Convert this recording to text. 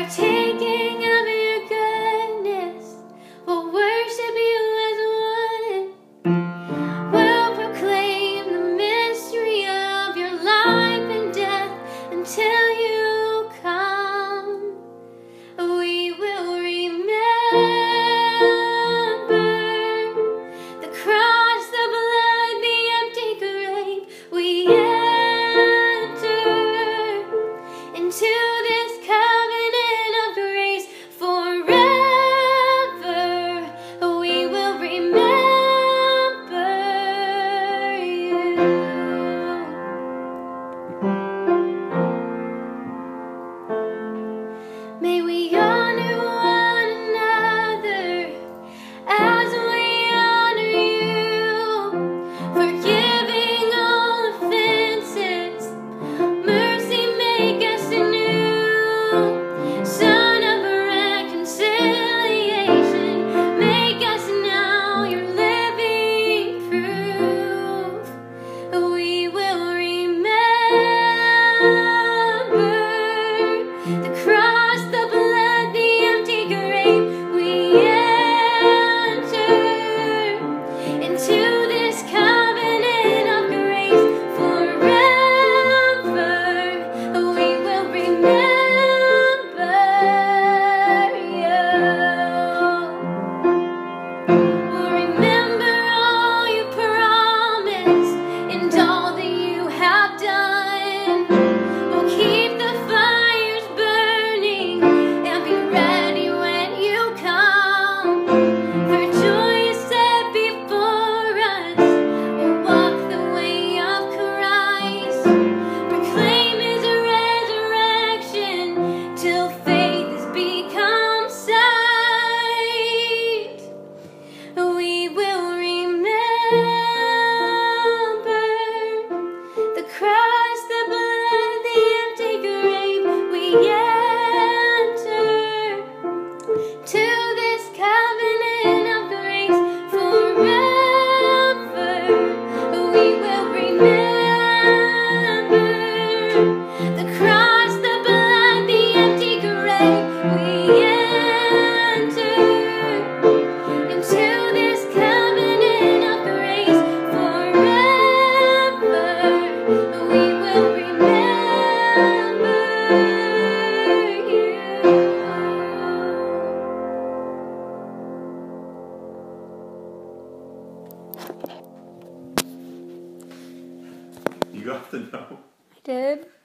partaking of your goodness, we'll worship you as one. We'll proclaim the mystery of your life and death until you come. We will remember the cross, the blood, the empty grave. We enter into this covenant of grace forever. We will remember you. May we honor one another as we honor you, forgiving all offenses. Mercy make us anew, Son of reconciliation. Make us now your living proof. We will remember the cross, the blood, the empty grave. We enter into this covenant of grace forever. We will remember you. We'll remember all you promised and all that you have done. We'll keep the fires burning and be ready when you come. For joy is set before us. We'll walk the way of Christ, proclaim his resurrection till faith has become sight. We will remember the cross, the blood, the empty grave. We enter to this covenant of grace forever. We will remember the cross, the blood, the empty grave. We enter into this covenant of grace forever. We will remember you. You got the note. I did.